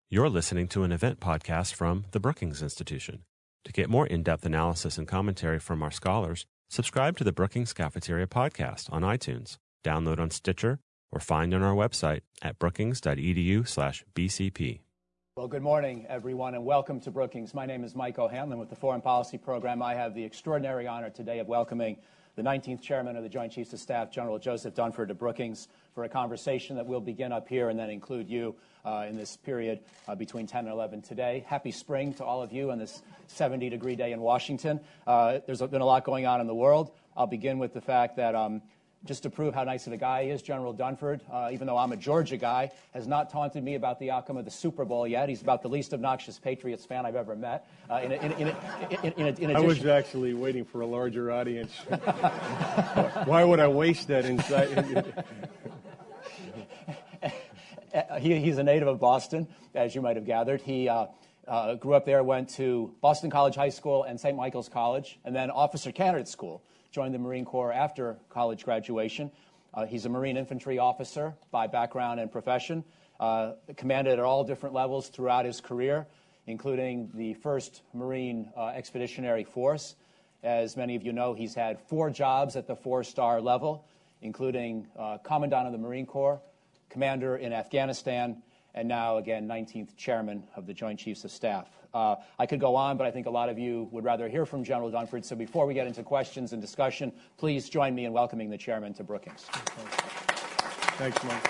You're listening to an event podcast from the Brookings Institution. To get more in-depth analysis and commentary from our scholars, subscribe to the Brookings Cafeteria podcast on iTunes, download on Stitcher, or find on our website at brookings.edu/BCP. Well, good morning, everyone, and welcome to Brookings. My name is Mike O'Hanlon with the Foreign Policy Program. I have the extraordinary honor today of welcoming the 19th Chairman of the Joint Chiefs of Staff, General Joseph Dunford, to Brookings for a conversation that will begin up here and then include you in this period between 10 and 11 today. Happy spring to all of you on this 70-degree day in Washington. There's been a lot going on in the world. I'll begin with the fact that just to prove how nice of a guy he is, General Dunford, even though I'm a Georgia guy, has not taunted me about the outcome of the Super Bowl yet. He's about the least obnoxious Patriots fan I've ever met. In addition, I was actually waiting for a larger audience. Why would I waste that inside? He's a native of Boston, as you might have gathered. He grew up there, went to Boston College High School and St. Michael's College, and then Officer Candidate School. Joined the Marine Corps after college graduation. He's a Marine infantry officer by background and profession, commanded at all different levels throughout his career, including the 1st Marine Expeditionary Force. As many of you know, he's had 4 jobs at the 4-star level, including Commandant of the Marine Corps, Commander in Afghanistan, and now, again, 19th Chairman of the Joint Chiefs of Staff. I could go on, but I think a lot of you would rather hear from General Dunford. So before we get into questions and discussion, please join me in welcoming the Chairman to Brookings. Thanks, Mike.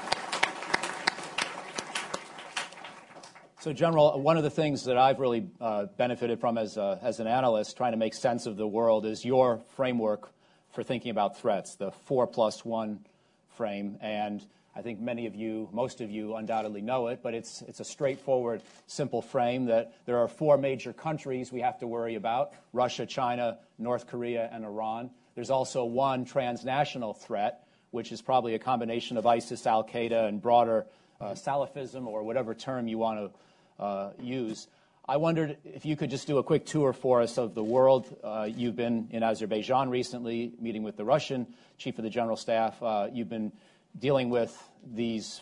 So, General, one of the things that I've really benefited from as an analyst trying to make sense of the world is your framework for thinking about threats, the 4+1 frame. And I think many of you, most of you undoubtedly know it, but it's a straightforward, simple frame that there are 4 major countries we have to worry about: Russia, China, North Korea, and Iran. There's also one transnational threat, which is probably a combination of ISIS, Al-Qaeda, and broader Salafism, or whatever term you want to use. I wondered if you could just do a quick tour for us of the world. You've been in Azerbaijan recently, meeting with the Russian Chief of the General Staff. You've been dealing with these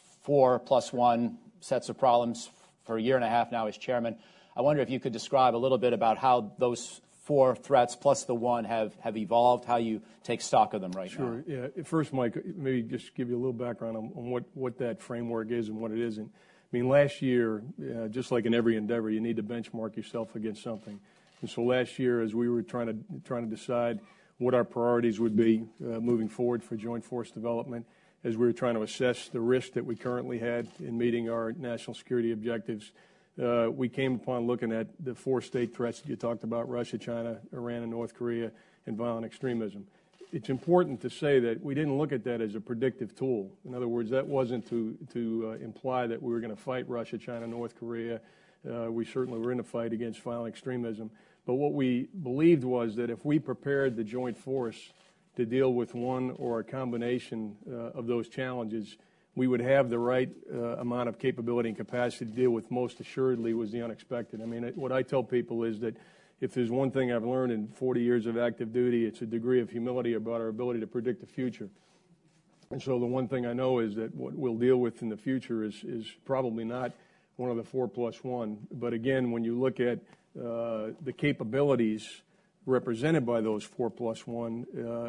4+1 sets of problems for a year and a half now as chairman. I wonder if you could describe a little bit about how those 4 threats plus the 1 have evolved, how you take stock of them right now. Sure. Yeah. First, Mike, maybe just give you a little background on what that framework is and what it isn't. I mean, last year, just like in every endeavor, you need to benchmark yourself against something. And so last year, as we were trying to decide what our priorities would be moving forward for joint force development, as we were trying to assess the risk that we currently had in meeting our national security objectives, we came upon looking at the 4 state threats that you talked about: Russia, China, Iran, and North Korea, and violent extremism. It's important to say that we didn't look at that as a predictive tool. In other words, that wasn't to imply that we were going to fight Russia, China, North Korea. We certainly were in a fight against violent extremism. But what we believed was that if we prepared the joint force to deal with one or a combination of those challenges, we would have the right amount of capability and capacity to deal with most assuredly was the unexpected. I mean, what I tell people is that if there's one thing I've learned in 40 years of active duty, it's a degree of humility about our ability to predict the future. And so the one thing I know is that what we'll deal with in the future is probably not one of the 4+1. But again, when you look at the capabilities represented by those 4+1,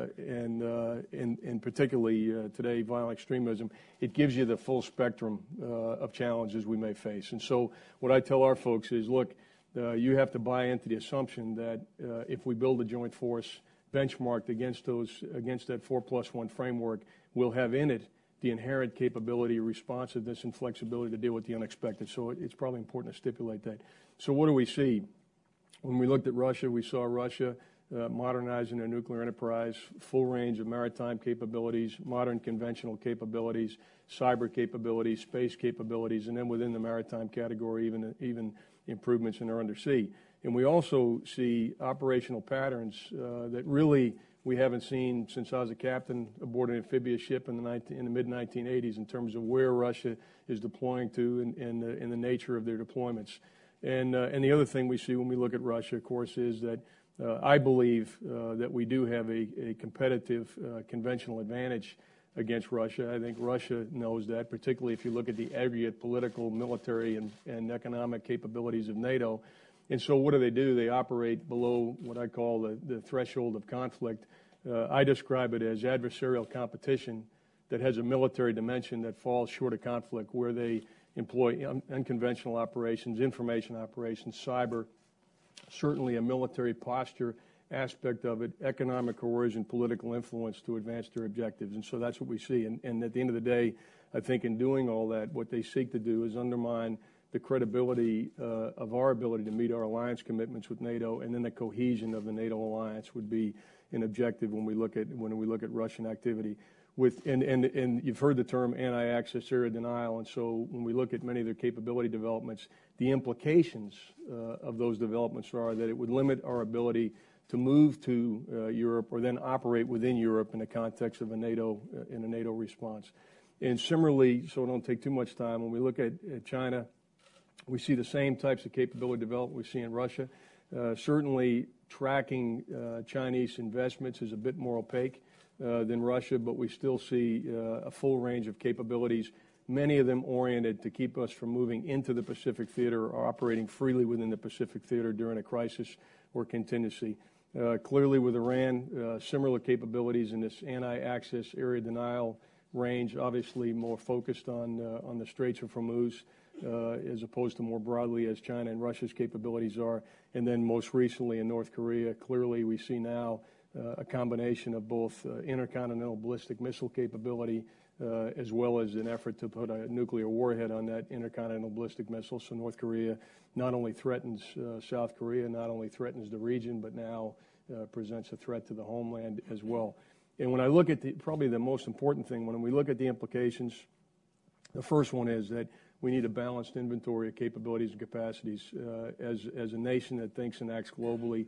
and particularly today, violent extremism, it gives you the full spectrum of challenges we may face. And so what I tell our folks is, look, you have to buy into the assumption that if we build a joint force benchmarked against that 4+1 framework, we'll have in it the inherent capability, responsiveness, and flexibility to deal with the unexpected. So it's probably important to stipulate that. So what do we see? When we looked at Russia, we saw Russia modernizing their nuclear enterprise, full range of maritime capabilities, modern conventional capabilities, cyber capabilities, space capabilities, and then within the maritime category, even improvements in their undersea. And we also see operational patterns that really we haven't seen since I was a captain aboard an amphibious ship in the mid-1980s in terms of where Russia is deploying to and the nature of their deployments. And the other thing we see when we look at Russia, of course, is that I believe that we do have a competitive conventional advantage against Russia. I think Russia knows that, particularly if you look at the aggregate political, military, and economic capabilities of NATO. And so what do? They operate below what I call the threshold of conflict. I describe it as adversarial competition that has a military dimension that falls short of conflict, where they employ unconventional operations, information operations, cyber, certainly a military posture aspect of it, economic coercion, political influence to advance their objectives. And so that's what we see. And at the end of the day, I think in doing all that, what they seek to do is undermine the credibility of our ability to meet our alliance commitments with NATO, and then the cohesion of the NATO alliance would be an objective when we look at Russian activity. And you've heard the term anti-access area denial, and so when we look at many of their capability developments, the implications of those developments are that it would limit our ability to move to Europe or then operate within Europe in the context of a NATO response. And similarly, so I don't take too much time, when we look at China, we see the same types of capability development we see in Russia. Certainly, tracking Chinese investments is a bit more opaque than Russia, but we still see a full range of capabilities, many of them oriented to keep us from moving into the Pacific theater or operating freely within the Pacific theater during a crisis or contingency. Clearly, with Iran, similar capabilities in this anti-access area denial range, obviously more focused on the Straits of Hormuz, as opposed to more broadly as China and Russia's capabilities are. And then most recently in North Korea, clearly we see now a combination of both intercontinental ballistic missile capability as well as an effort to put a nuclear warhead on that intercontinental ballistic missile. So North Korea not only threatens South Korea, not only threatens the region, but now presents a threat to the homeland as well. And when I look at probably the most important thing, when we look at the implications, the first one is that we need a balanced inventory of capabilities and capacities. As a nation that thinks and acts globally,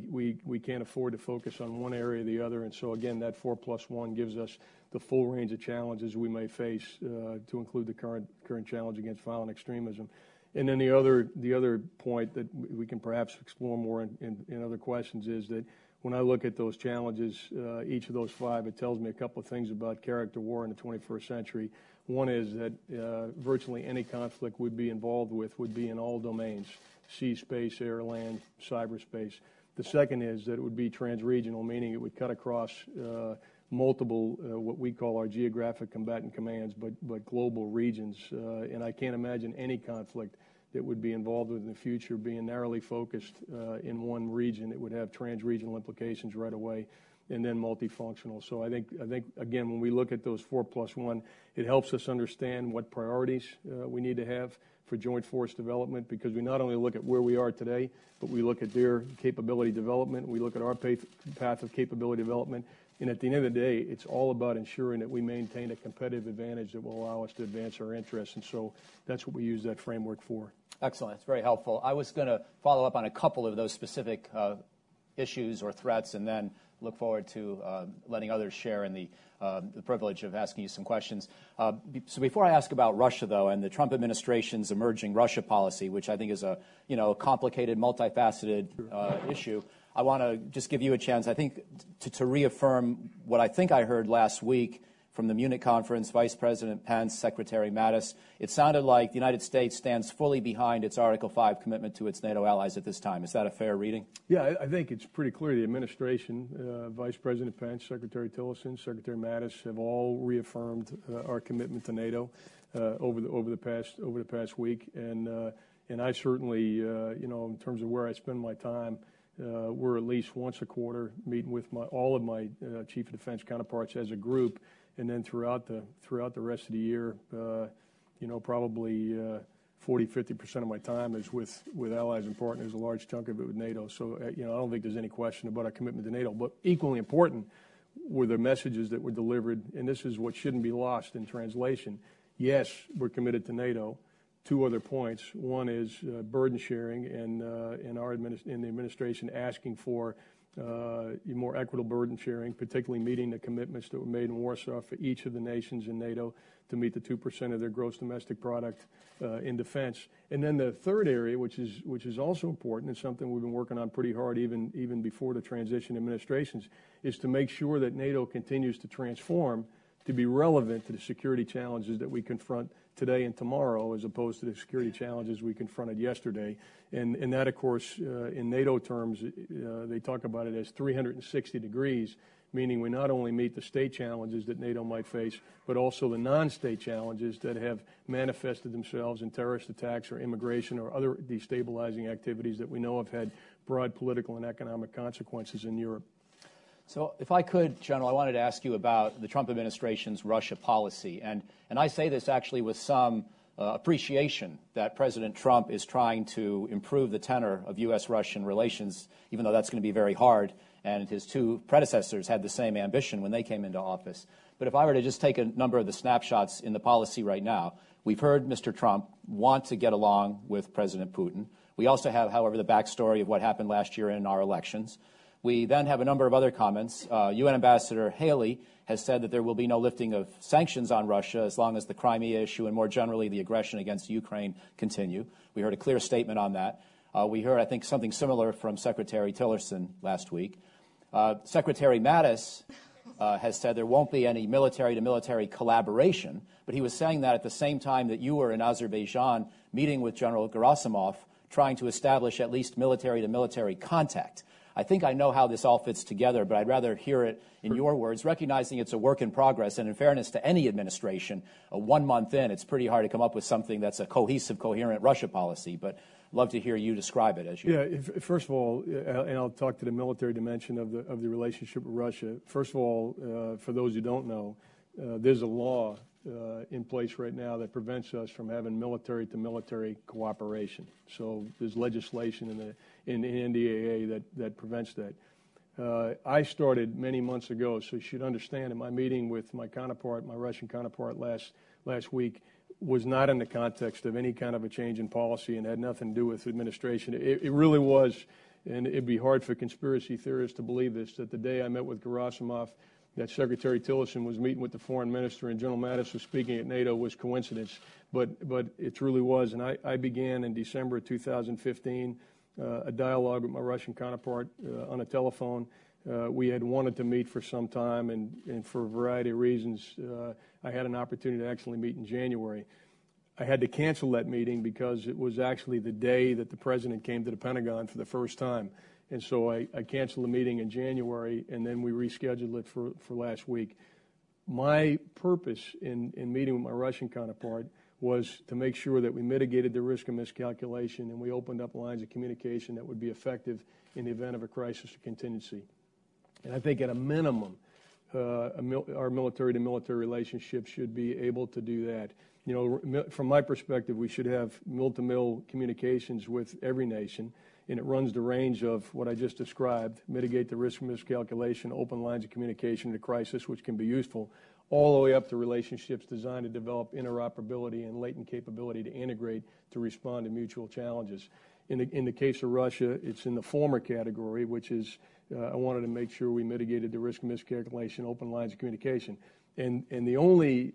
we can't afford to focus on one area or the other. And so, again, that 4+1 gives us the full range of challenges we may face, to include the current challenge against violent extremism. And then the other point that we can perhaps explore more in other questions is that when I look at those challenges, each of those five, it tells me a couple of things about character war in the 21st century. One is that virtually any conflict we'd be involved with would be in all domains: sea, space, air, land, cyberspace. The second is that it would be transregional, meaning it would cut across multiple, what we call our geographic combatant commands, but global regions. And I can't imagine any conflict that would be involved with in the future being narrowly focused in one region. It would have transregional implications right away, and then multifunctional. So I think again, when we look at those 4+1, it helps us understand what priorities we need to have for joint force development, because we not only look at where we are today, but we look at their capability development, we look at our path of capability development, and at the end of the day, it's all about ensuring that we maintain a competitive advantage that will allow us to advance our interests, and so that's what we use that framework for. Excellent. It's very helpful. I was going to follow up on a couple of those specific issues or threats, and then look forward to letting others share in the privilege of asking you some questions. So before I ask about Russia, though, and the Trump administration's emerging Russia policy, which I think is a complicated, multifaceted issue, I want to just give you a chance, I think, to reaffirm what I think I heard last week from the Munich conference, Vice President Pence, Secretary Mattis. It sounded like the United States stands fully behind its Article 5 commitment to its NATO allies at this time. Is that a fair reading? Yeah, I think it's pretty clear the administration, Vice President Pence, Secretary Tillerson, Secretary Mattis have all reaffirmed our commitment to NATO over the past week. And I certainly, in terms of where I spend my time, we're at least once a quarter meeting with all of my chief of defense counterparts as a group. And then throughout the rest of the year, probably 40-50% of my time is with allies and partners, a large chunk of it with NATO. So, I don't think there's any question about our commitment to NATO. But equally important were the messages that were delivered, and this is what shouldn't be lost in translation. Yes, we're committed to NATO. Two other points. One is burden sharing, and in the administration asking for more equitable burden sharing, particularly meeting the commitments that were made in Warsaw for each of the nations in NATO to meet the 2% of their gross domestic product in defense. And then the third area, which is also important and something we've been working on pretty hard even before the transition administrations, is to make sure that NATO continues to transform to be relevant to the security challenges that we confront today and tomorrow, as opposed to the security challenges we confronted yesterday. And that, of course, in NATO terms, they talk about it as 360 degrees, meaning we not only meet the state challenges that NATO might face, but also the non-state challenges that have manifested themselves in terrorist attacks or immigration or other destabilizing activities that we know have had broad political and economic consequences in Europe. So if I could, General, I wanted to ask you about the Trump administration's Russia policy. And I say this actually with some appreciation that President Trump is trying to improve the tenor of U.S.-Russian relations, even though that's going to be very hard. And his two predecessors had the same ambition when they came into office. But if I were to just take a number of the snapshots in the policy right now, we've heard Mr. Trump want to get along with President Putin. We also have, however, the backstory of what happened last year in our elections. We then have a number of other comments. UN Ambassador Haley has said that there will be no lifting of sanctions on Russia as long as the Crimea issue and more generally the aggression against Ukraine continue. We heard a clear statement on that. We heard, I think, something similar from Secretary Tillerson last week. Secretary Mattis has said there won't be any military-to-military collaboration, but he was saying that at the same time that you were in Azerbaijan meeting with General Gerasimov, trying to establish at least military-to-military contact. I think I know how this all fits together, but I'd rather hear it in your words, recognizing it's a work in progress. And in fairness to any administration, 1 month in, it's pretty hard to come up with something that's a cohesive, coherent Russia policy. But I'd love to hear you describe it as you. Yeah, first of all, and I'll talk to the military dimension of the relationship with Russia. First of all, for those who don't know, there's a law in place right now that prevents us from having military-to-military cooperation. So there's legislation in the NDAA that prevents that. I started many months ago, so you should understand in my meeting with my Russian counterpart last week, was not in the context of any kind of a change in policy and had nothing to do with administration. It really was, and it'd be hard for conspiracy theorists to believe this, that the day I met with Gerasimov, that Secretary Tillerson was meeting with the foreign minister and General Mattis was speaking at NATO was coincidence, but it truly was. And I began in December of 2015 a dialogue with my Russian counterpart on a telephone. We had wanted to meet for some time, and for a variety of reasons, I had an opportunity to actually meet in January. I had to cancel that meeting because it was actually the day that the president came to the Pentagon for the first time. And so I canceled the meeting in January, and then we rescheduled it for last week. My purpose in meeting with my Russian counterpart was to make sure that we mitigated the risk of miscalculation and we opened up lines of communication that would be effective in the event of a crisis or contingency. And I think at a minimum, our military-to-military relationship should be able to do that. You know, from my perspective, we should have mill-to-mill communications with every nation, and it runs the range of what I just described: mitigate the risk of miscalculation, open lines of communication in a crisis, which can be useful, all the way up to relationships designed to develop interoperability and latent capability to integrate to respond to mutual challenges. In the case of Russia, it's in the former category, which is I wanted to make sure we mitigated the risk of miscalculation, open lines of communication. And the only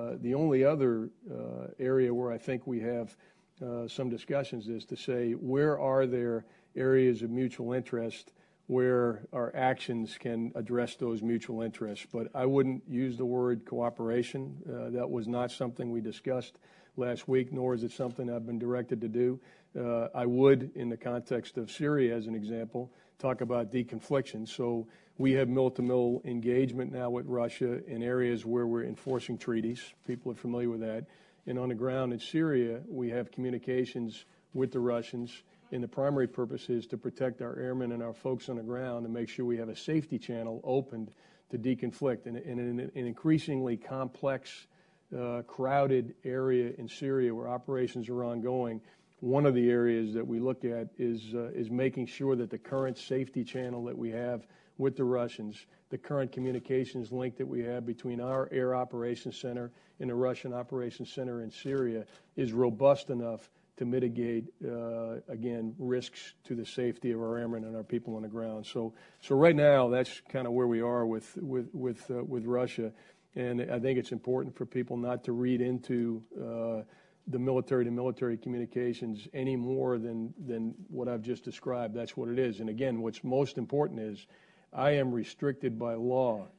other area where I think we have some discussions is to say, where are there areas of mutual interest where our actions can address those mutual interests? But I wouldn't use the word cooperation. That was not something we discussed last week, nor is it something I've been directed to do. I would, in the context of Syria as an example, talk about deconfliction. So we have mill-to-mill engagement now with Russia in areas where we're enforcing treaties. People are familiar with that. And on the ground in Syria, we have communications with the Russians, and the primary purpose is to protect our airmen and our folks on the ground and make sure we have a safety channel opened to deconflict. And in an increasingly complex, crowded area in Syria where operations are ongoing, one of the areas that we look at is making sure that the current safety channel that we have with the Russians, the current communications link that we have between our air operations center and the Russian operations center in Syria is robust enough to mitigate, again, risks to the safety of our airmen and our people on the ground. So right now, that's kind of where we are with Russia, and I think it's important for people not to read into the military-to-military communications any more than what I've just described. That's what it is. And again, what's most important is I am restricted by law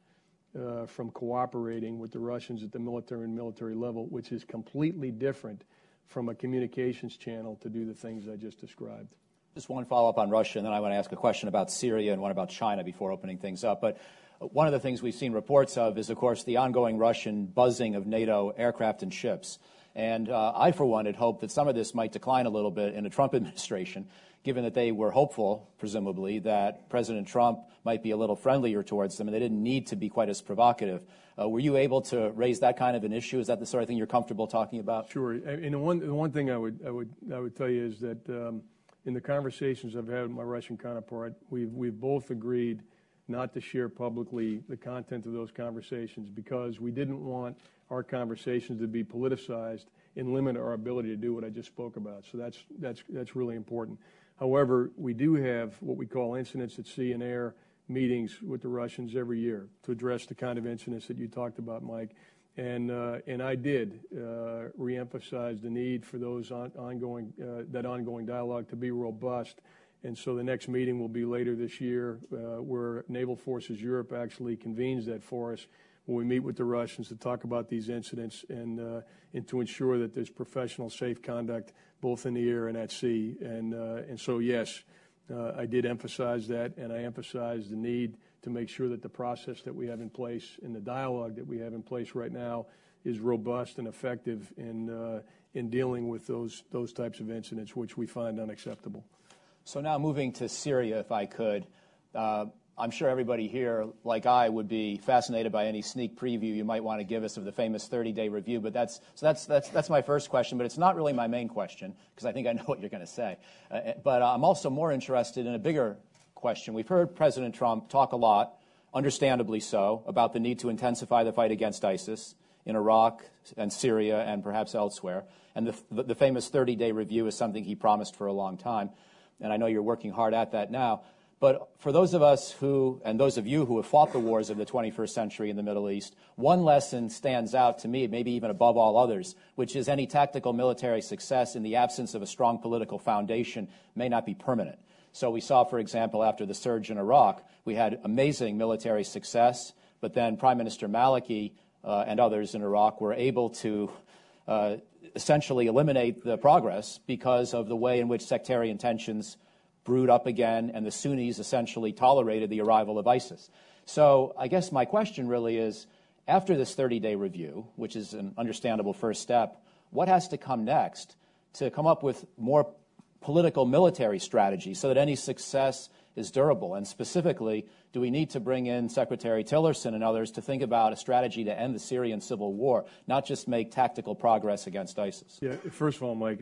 from cooperating with the Russians at the military and military level, which is completely different from a communications channel to do the things I just described. Just one follow-up on Russia, and then I want to ask a question about Syria and one about China before opening things up. But one of the things we've seen reports of is, of course, the ongoing Russian buzzing of NATO aircraft and ships. And I, for one, had hoped that some of this might decline a little bit in the Trump administration, given that they were hopeful, presumably, that President Trump might be a little friendlier towards them, and they didn't need to be quite as provocative. Were you able to raise that kind of an issue? Is that the sort of thing you're comfortable talking about? Sure. And the one thing I would tell you is that in the conversations I've had with my Russian counterpart, we've both agreed not to share publicly the content of those conversations because we didn't want our conversations to be politicized and limit our ability to do what I just spoke about. So that's really important. However, we do have what we call incidents at sea and air meetings with the Russians every year to address the kind of incidents that you talked about, Mike. And I did reemphasize the need for those ongoing dialogue to be robust. And so the next meeting will be later this year, where Naval Forces Europe actually convenes that for us, when we meet with the Russians to talk about these incidents and to ensure that there's professional, safe conduct both in the air and at sea. And so, yes, I did emphasize that, and I emphasized the need to make sure that the process that we have in place and the dialogue that we have in place right now is robust and effective in dealing with those types of incidents, which we find unacceptable. So now moving to Syria, if I could. I'm sure everybody here, like I, would be fascinated by any sneak preview you might want to give us of the famous 30-day review. But that's my first question. But it's not really my main question, because I think I know what you're going to say. But I'm also more interested in a bigger question. We've heard President Trump talk a lot, understandably so, about the need to intensify the fight against ISIS in Iraq and Syria and perhaps elsewhere. And the famous 30-day review is something he promised for a long time. And I know you're working hard at that now. But for those of us who, and those of you who have fought the wars of the 21st century in the Middle East, one lesson stands out to me, maybe even above all others, which is any tactical military success in the absence of a strong political foundation may not be permanent. So we saw, for example, after the surge in Iraq, we had amazing military success, but then Prime Minister Maliki and others in Iraq were able to essentially eliminate the progress because of the way in which sectarian tensions brewed up again, and the Sunnis essentially tolerated the arrival of ISIS. So I guess my question really is, after this 30-day review, which is an understandable first step, what has to come next to come up with more political military strategy so that any success is durable? And specifically, do we need to bring in Secretary Tillerson and others to think about a strategy to end the Syrian civil war, not just make tactical progress against ISIS? Yeah, first of all, Mike,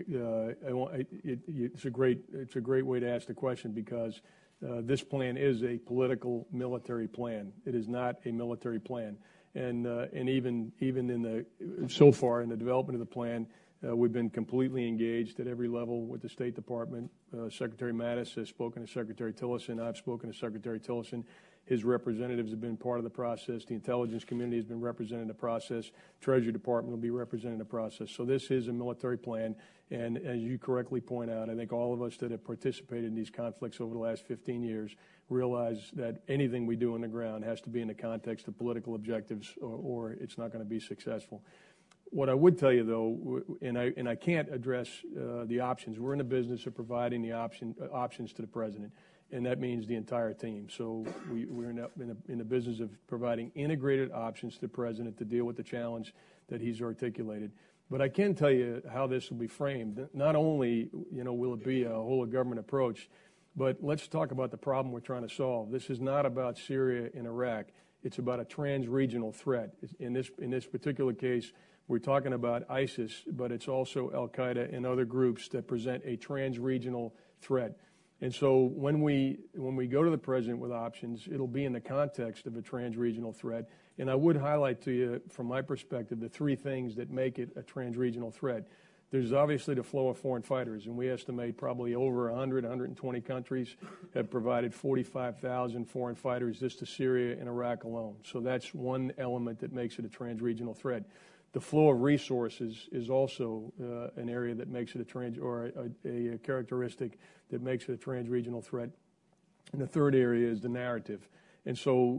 it's a great way to ask the question, because this plan is a political military plan. It is not a military plan. And even so far in the development of the plan, we've been completely engaged at every level with the State Department. Secretary Mattis has spoken to Secretary Tillerson. I've spoken to Secretary Tillerson. His representatives have been part of the process. The intelligence community has been represented in the process. Treasury Department will be represented in the process. So this is a military plan. And as you correctly point out, I think all of us that have participated in these conflicts over the last 15 years realize that anything we do on the ground has to be in the context of political objectives, or it's not going to be successful. What I would tell you, though, and I can't address the options. We're in the business of providing the options to the president, and that means the entire team. So we're in the business of providing integrated options to the president to deal with the challenge that he's articulated. But I can tell you how this will be framed. Not only, will it be a whole of government approach, but let's talk about the problem we're trying to solve. This is not about Syria and Iraq. It's about a trans-regional threat. In this particular case, we're talking about ISIS, but it's also al-Qaeda and other groups that present a trans-regional threat. And so when we go to the president with options, it'll be in the context of a trans-regional threat. And I would highlight to you, from my perspective, the three things that make it a trans-regional threat. There's obviously the flow of foreign fighters, and we estimate probably over 120 countries have provided 45,000 foreign fighters just to Syria and Iraq alone. So that's one element that makes it a trans-regional threat. The flow of resources is also an area that makes it a characteristic that makes it a trans-regional threat. And the third area is the narrative. And so,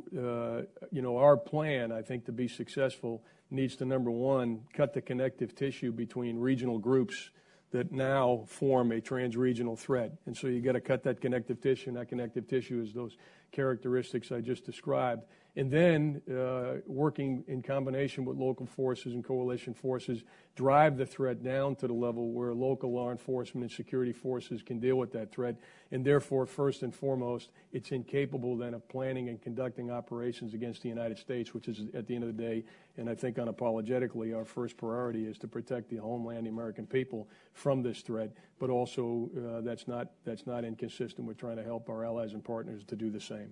our plan, I think, to be successful needs to, number one, cut the connective tissue between regional groups that now form a trans-regional threat. And so you got to cut that connective tissue, and that connective tissue is those characteristics I just described. And then working in combination with local forces and coalition forces, drive the threat down to the level where local law enforcement and security forces can deal with that threat. And therefore, first and foremost, it's incapable then of planning and conducting operations against the United States, which is, at the end of the day, and I think unapologetically, our first priority is to protect the homeland, the American people, from this threat. But also, that's not inconsistent with trying to help our allies and partners to do the same.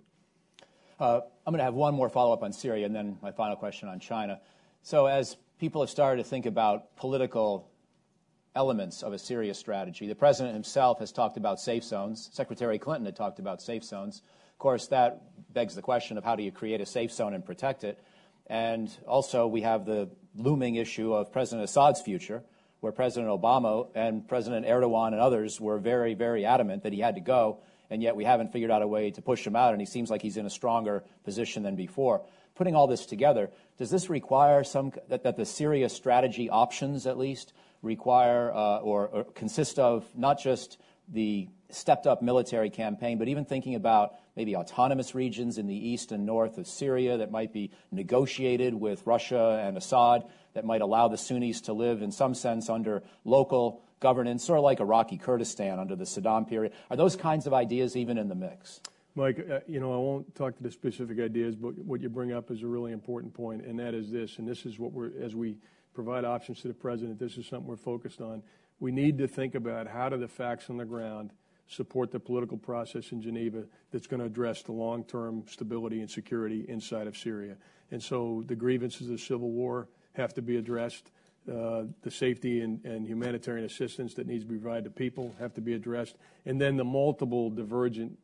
I'm going to have one more follow-up on Syria and then my final question on China. So as people have started to think about political elements of a Syria strategy, the president himself has talked about safe zones. Secretary Clinton had talked about safe zones. Of course, that begs the question of how do you create a safe zone and protect it? And also we have the looming issue of President Assad's future, where President Obama and President Erdogan and others were very, very adamant that he had to go, and yet we haven't figured out a way to push him out, and he seems like he's in a stronger position than before. Putting all this together, does this require that the Syria strategy options, at least, require or consist of not just the stepped-up military campaign, but even thinking about maybe autonomous regions in the east and north of Syria that might be negotiated with Russia and Assad, that might allow the Sunnis to live in some sense under local governance, sort of like Iraqi Kurdistan under the Saddam period? Are those kinds of ideas even in the mix? Mike, I won't talk to the specific ideas, but what you bring up is a really important point, and that is this, and this is what as we provide options to the president, this is something we're focused on. We need to think about how do the facts on the ground support the political process in Geneva that's going to address the long-term stability and security inside of Syria. And so the grievances of the civil war have to be addressed. The safety and humanitarian assistance that needs to be provided to people have to be addressed. And then the multiple divergent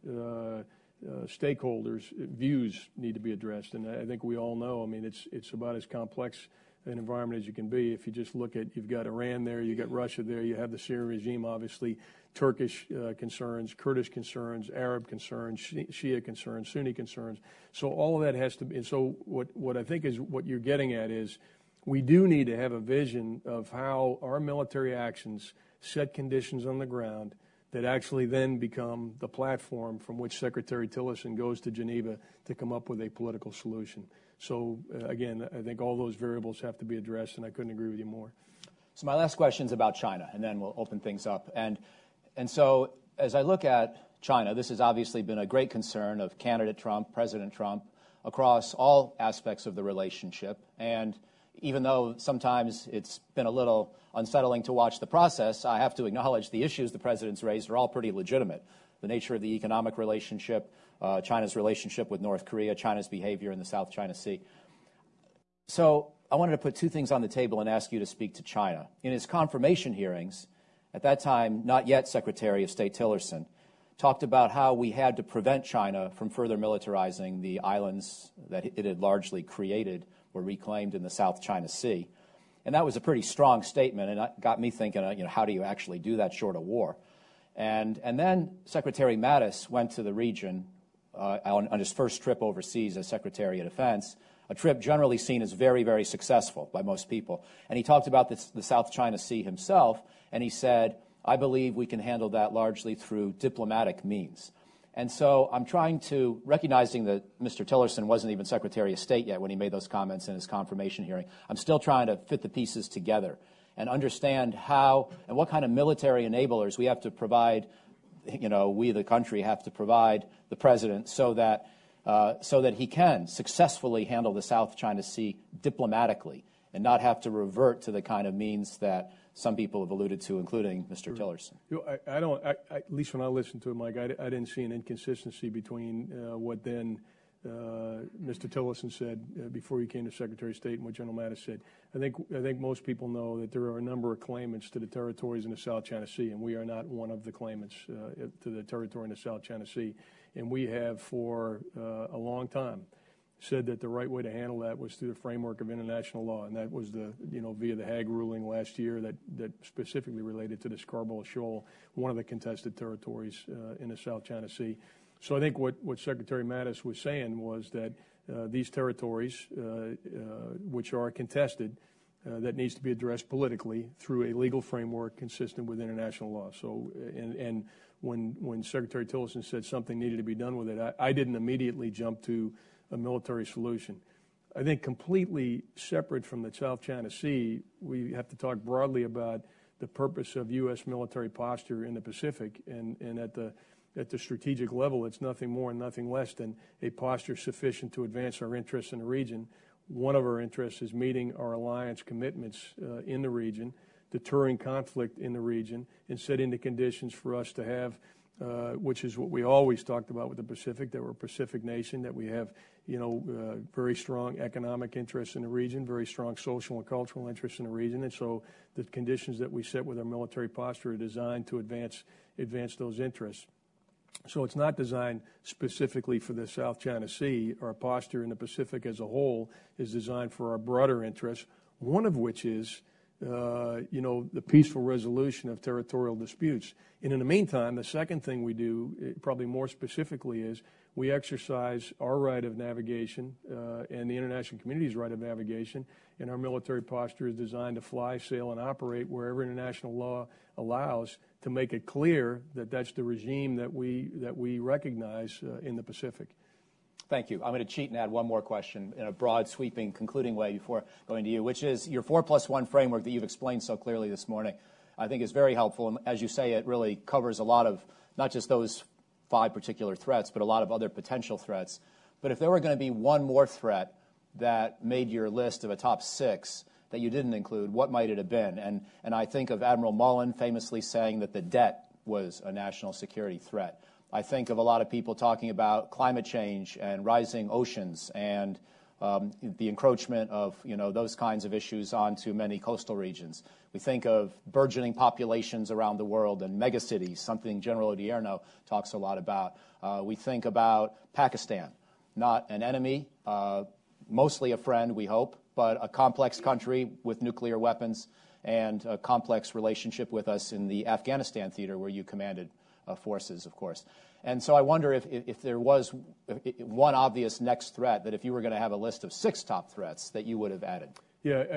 stakeholders' views need to be addressed. And I think we all know, it's about as complex an environment as you can be. If you just look at, you've got Iran there, you've got Russia there, you have the Syrian regime, obviously, Turkish concerns, Kurdish concerns, Arab concerns, Shia concerns, Sunni concerns. So all of that has to be, and so what I think is what you're getting at is we do need to have a vision of how our military actions set conditions on the ground that actually then become the platform from which Secretary Tillerson goes to Geneva to come up with a political solution. So, again, I think all those variables have to be addressed, and I couldn't agree with you more. So my last question is about China, and then we'll open things up. And so as I look at China, this has obviously been a great concern of candidate Trump, President Trump, across all aspects of the relationship. And even though sometimes it's been a little unsettling to watch the process, I have to acknowledge the issues the president's raised are all pretty legitimate. The nature of the economic relationship, China's relationship with North Korea, China's behavior in the South China Sea. So I wanted to put two things on the table and ask you to speak to China. In his confirmation hearings, at that time, not yet Secretary of State Tillerson, talked about how we had to prevent China from further militarizing the islands that it had largely created or reclaimed in the South China Sea. And that was a pretty strong statement, and it got me thinking, how do you actually do that short of war? And then Secretary Mattis went to the region on his first trip overseas as Secretary of Defense, a trip generally seen as very, very successful by most people. And he talked about the South China Sea himself, and he said, I believe we can handle that largely through diplomatic means. And so I'm trying to, recognizing that Mr. Tillerson wasn't even Secretary of State yet when he made those comments in his confirmation hearing, I'm still trying to fit the pieces together and understand how and what kind of military enablers we have to provide, we the country have to provide the president so that he can successfully handle the South China Sea diplomatically and not have to revert to the kind of means that some people have alluded to, including Mr. Tillerson. At least when I listened to it, Mike, I didn't see an inconsistency between what then Mr. Tillerson said before he came to Secretary of State and what General Mattis said. I think most people know that there are a number of claimants to the territories in the South China Sea, and we are not one of the claimants to the territory in the South China Sea. And we have for a long time said that the right way to handle that was through the framework of international law, and that was via the Hague ruling last year that specifically related to the Scarborough Shoal, one of the contested territories in the South China Sea. So I think what Secretary Mattis was saying was that these territories, which are contested, that needs to be addressed politically through a legal framework consistent with international law. So, and when Secretary Tillerson said something needed to be done with it, I didn't immediately jump to a military solution. I think completely separate from the South China Sea, we have to talk broadly about the purpose of U.S. military posture in the Pacific, and at the strategic level, it's nothing more and nothing less than a posture sufficient to advance our interests in the region. One of our interests is meeting our alliance commitments in the region, deterring conflict in the region, and setting the conditions for us to have, which is what we always talked about with the Pacific, that we're a Pacific nation, that we have, very strong economic interests in the region, very strong social and cultural interests in the region. And so the conditions that we set with our military posture are designed to advance those interests. So it's not designed specifically for the South China Sea. Our posture in the Pacific as a whole is designed for our broader interests, one of which is, the peaceful resolution of territorial disputes. And in the meantime, the second thing we do, probably more specifically, is we exercise our right of navigation and the international community's right of navigation, and our military posture is designed to fly, sail, and operate wherever international law allows, to make it clear that that's the regime that we recognize in the Pacific. Thank you. I'm going to cheat and add one more question in a broad, sweeping, concluding way before going to you, which is your 4+1 framework that you've explained so clearly this morning, I think is very helpful. And as you say, it really covers a lot of, not just those 5 particular threats, but a lot of other potential threats. But if there were going to be one more threat that made your list of a top 6 that you didn't include, what might it have been? And I think of Admiral Mullen famously saying that the debt was a national security threat. I think of a lot of people talking about climate change and rising oceans and the encroachment of those kinds of issues onto many coastal regions. We think of burgeoning populations around the world and megacities, something General Odierno talks a lot about. We think about Pakistan, not an enemy, mostly a friend, we hope, but a complex country with nuclear weapons and a complex relationship with us in the Afghanistan theater where you commanded forces, of course. And so I wonder if there was one obvious next threat that if you were going to have a list of 6 top threats that you would have added. Yeah,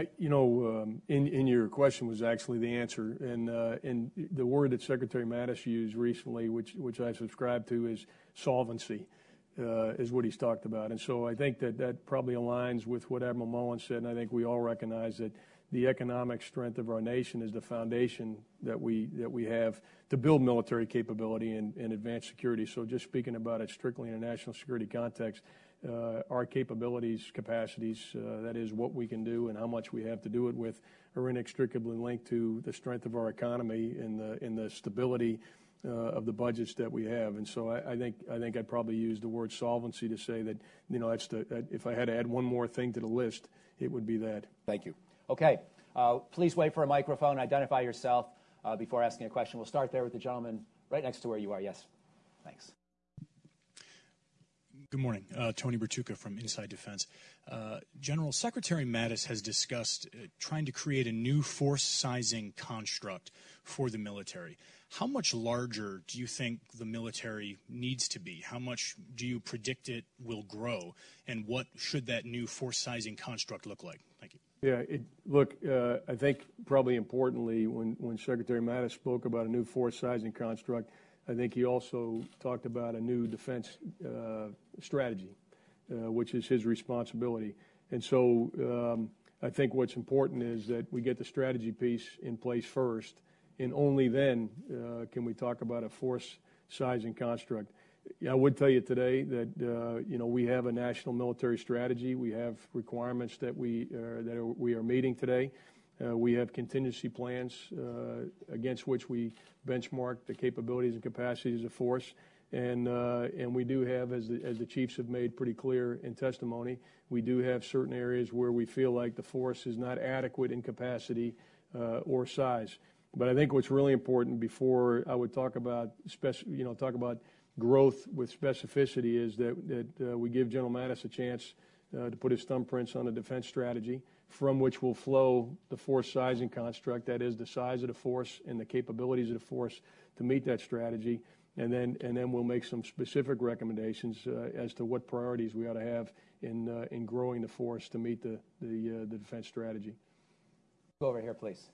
in your question was actually the answer, and the word that Secretary Mattis used recently, which I subscribe to, is solvency, is what he's talked about. And so I think that probably aligns with what Admiral Mullen said, and I think we all recognize that the economic strength of our nation is the foundation that we have to build military capability and advance security. So just speaking about it strictly in a national security context, our capabilities, capacities, that is what we can do and how much we have to do it with, are inextricably linked to the strength of our economy and the stability of the budgets that we have. And so I think I'd probably use the word solvency to say that, if I had to add one more thing to the list, it would be that. Thank you. Okay. Please wait for a microphone. Identify yourself before asking a question. We'll start there with the gentleman right next to where you are. Yes. Thanks. Good morning. Tony Bertucca from Inside Defense. General, Secretary Mattis has discussed trying to create a new force sizing construct for the military. How much larger do you think the military needs to be? How much do you predict it will grow? And what should that new force sizing construct look like? Thank you. Yeah, I think probably importantly, when Secretary Mattis spoke about a new force sizing construct, I think he also talked about a new defense strategy, which is his responsibility. And so I think what's important is that we get the strategy piece in place first, and only then can we talk about a force sizing construct. I would tell you today that we have a national military strategy. We have requirements that we are meeting today. We have contingency plans against which we benchmark the capabilities and capacities of force, and we do have, as the chiefs have made pretty clear in testimony, we do have certain areas where we feel like the force is not adequate in capacity or size. But I think what's really important before I would talk about growth with specificity is that we give General Mattis a chance to put his thumbprints on a defense strategy from which will flow the force sizing construct, that is the size of the force and the capabilities of the force to meet that strategy. and then we'll make some specific recommendations as to what priorities we ought to have in growing the force to meet the defense strategy. Go over here, please.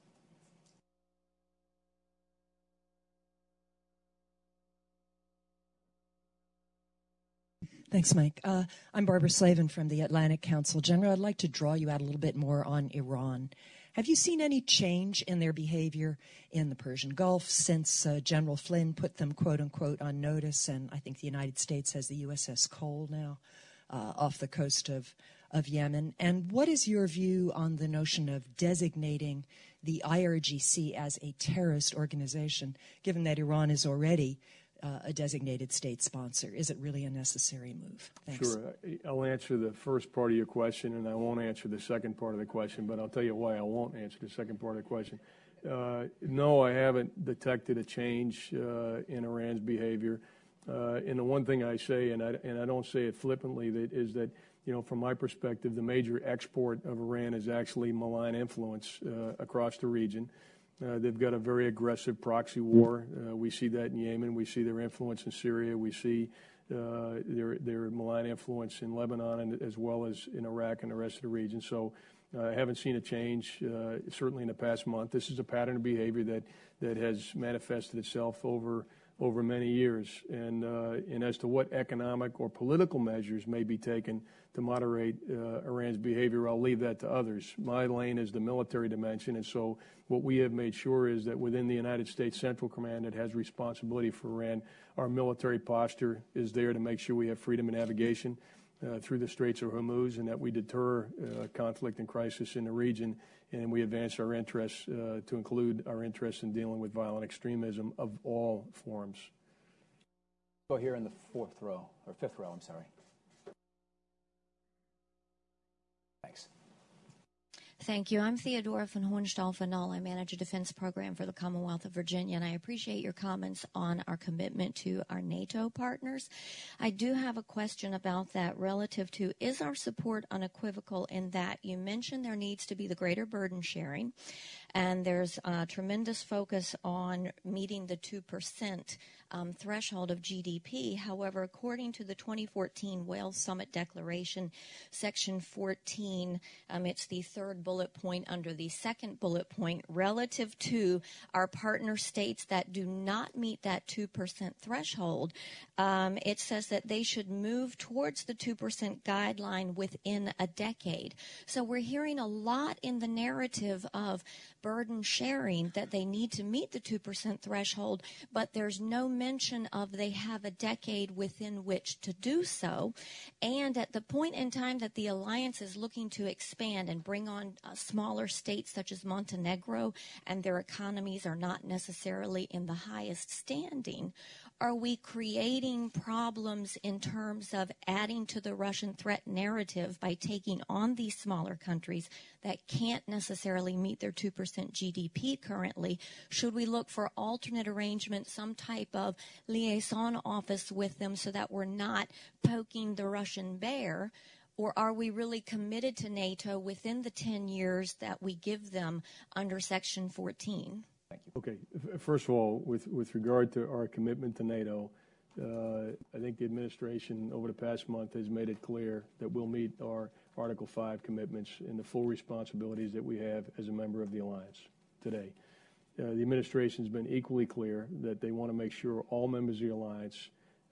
Thanks, Mike. I'm Barbara Slavin from the Atlantic Council. General, I'd like to draw you out a little bit more on Iran. Have you seen any change in their behavior in the Persian Gulf since General Flynn put them, quote unquote, on notice? And I think the United States has the USS Cole now off the coast of Yemen. And what is your view on the notion of designating the IRGC as a terrorist organization, given that Iran is already a designated state sponsor? Is it really a necessary move? Thanks. Sure. I'll answer the first part of your question, and I won't answer the second part of the question, but I'll tell you why I won't answer the second part of the question. No, I haven't detected a change in Iran's behavior. And the one thing I say, and I don't say it flippantly, is that, from my perspective, the major export of Iran is actually malign influence across the region. They've got a very aggressive proxy war. We see that in Yemen. We see their influence in Syria. We see their malign influence in Lebanon as well as in Iraq and the rest of the region. So I haven't seen a change, certainly in the past month. This is a pattern of behavior that has manifested itself over many years. And as to what economic or political measures may be taken to moderate Iran's behavior, I'll leave that to others. My lane is the military dimension, and so what we have made sure is that within the United States Central Command that has responsibility for Iran, our military posture is there to make sure we have freedom of navigation through the Straits of Hormuz, and that we deter conflict and crisis in the region, and we advance our interests to include our interests in dealing with violent extremism of all forms. Go here in the fifth row, I'm sorry. Thanks. Thank you. I'm Theodora von Hohenstahl-Vanal. I manage a defense program for the Commonwealth of Virginia, and I appreciate your comments on our commitment to our NATO partners. I do have a question about that relative to, is our support unequivocal in that you mentioned there needs to be the greater burden sharing, and there's a tremendous focus on meeting the 2% threshold of GDP. However, according to the 2014 Wales Summit Declaration, Section 14, it's the third bullet point under the second bullet point, relative to our partner states that do not meet that 2% threshold, it says that they should move towards the 2% guideline within a decade. So we're hearing a lot in the narrative of burden sharing that they need to meet the 2% threshold, but there's no mention of they have a decade within which to do so. And at the point in time that the alliance is looking to expand and bring on smaller states such as Montenegro, and their economies are not necessarily in the highest standing, are we creating problems in terms of adding to the Russian threat narrative by taking on these smaller countries that can't necessarily meet their 2% GDP currently? Should we look for alternate arrangements, some type of liaison office with them so that we're not poking the Russian bear? Or are we really committed to NATO within the 10 years that we give them under Section 14? Thank you. Okay. First of all, with regard to our commitment to NATO, I think the administration over the past month has made it clear that we'll meet our Article 5 commitments and the full responsibilities that we have as a member of the alliance today. The administration has been equally clear that they want to make sure all members of the alliance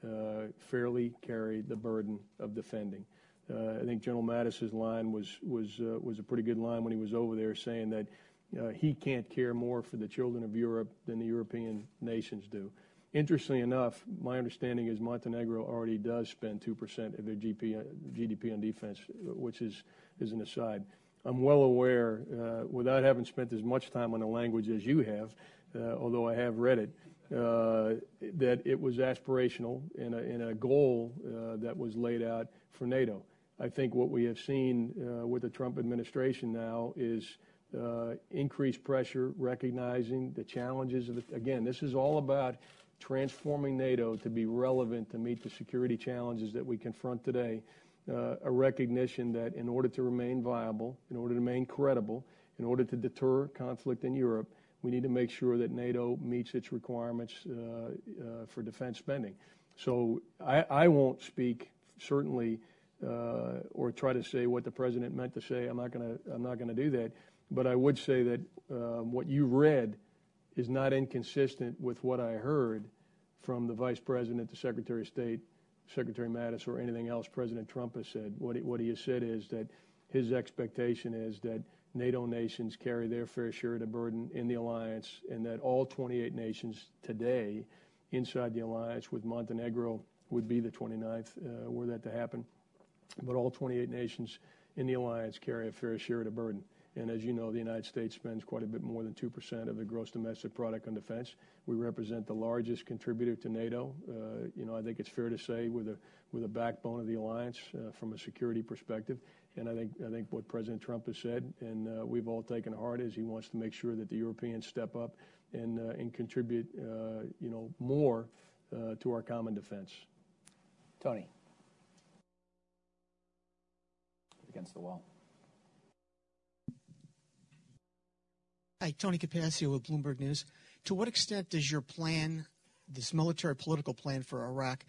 fairly carry the burden of defending. I think General Mattis's line was a pretty good line when he was over there, saying that he can't care more for the children of Europe than the European nations do. Interestingly enough, my understanding is Montenegro already does spend 2% of their GDP on defense, which is an aside. I'm well aware, without having spent as much time on the language as you have, although I have read it, that it was aspirational in a goal that was laid out for NATO. I think what we have seen with the Trump administration now is increased pressure, recognizing the challenges of it. Again, this is all about transforming NATO to be relevant to meet the security challenges that we confront today. A recognition that in order to remain viable, in order to remain credible, in order to deter conflict in Europe, we need to make sure that NATO meets its requirements for defense spending. So I won't speak, certainly, or try to say what the president meant to say. I'm not going to do that. But I would say that what you read is not inconsistent with what I heard from the Vice President, the Secretary of State, Secretary Mattis, or anything else President Trump has said. What he has said is that his expectation is that NATO nations carry their fair share of the burden in the alliance, and that all 28 nations today inside the alliance, with Montenegro would be the 29th, were that to happen. But all 28 nations in the alliance carry a fair share of the burden. And as you know, the United States spends quite a bit more than 2% of the gross domestic product on defense. We represent the largest contributor to NATO. I think it's fair to say we're the backbone of the alliance from a security perspective. And I think what President Trump has said, and we've all taken to heart, is he wants to make sure that the Europeans step up and contribute, more to our common defense. Tony. Against the wall. Hi, Tony Capaccio with Bloomberg News. To what extent does your plan, this military political plan for Iraq,